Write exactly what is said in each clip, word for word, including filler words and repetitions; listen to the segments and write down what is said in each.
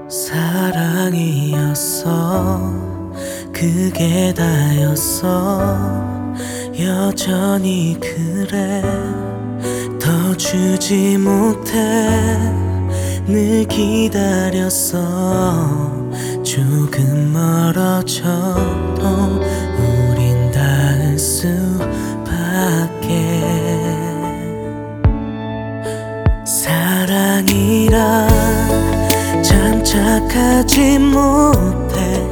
사랑이었어, 그게 다였어. 여전히 그래, 더 주지 못해. 늘 기다렸어. 조금 멀어져도 우린 닿을 수밖에. 사랑이라 잠착하지 못해.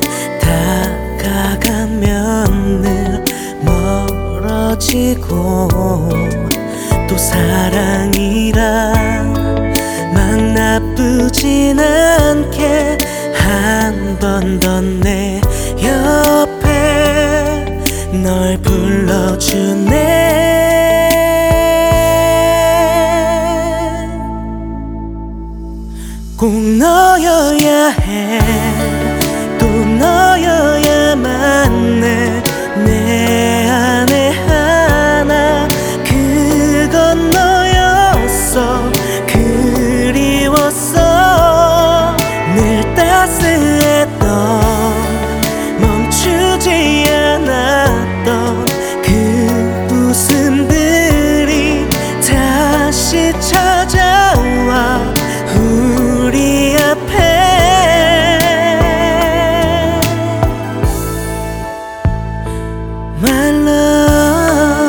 다가가면 늘 멀어지고, 또 사랑이라 막 나쁘진 않게 한 번 더 내 옆에 널 불러주네. 꼭 너여야 해, 또 너여야만 해. 내 안에 하나, 그건 너였어. 그리웠어. 늘 따스했던, 멈추지 않았던 그 웃음들이 다시 찾아와 우리 앞에. My love,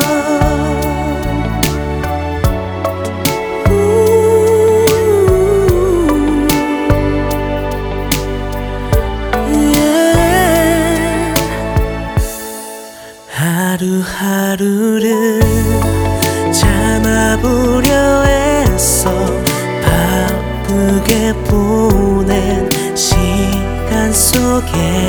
yeah. 하루하루를 참아보려 했어. 바쁘게 보낸 시간 속에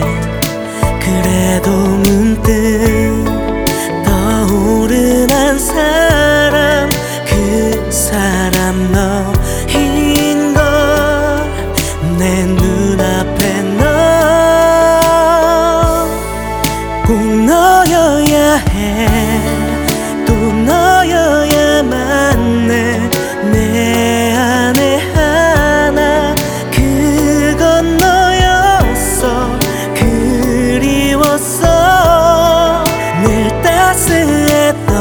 그래도 문득 떠오른 한 사람, 그 사람 너인 걸. 내 눈앞에 너, 꼭 너여야 해, 또 너여야만 해. 내 안에 하나, 그건 너였어. 그리웠어. 늘 따스했던,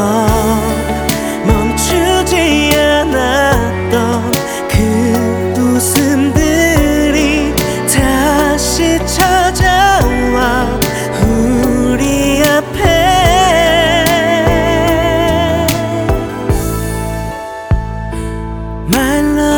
멈추지 않았던 그 웃음들이 다시 찾아와 우리 앞에. My love,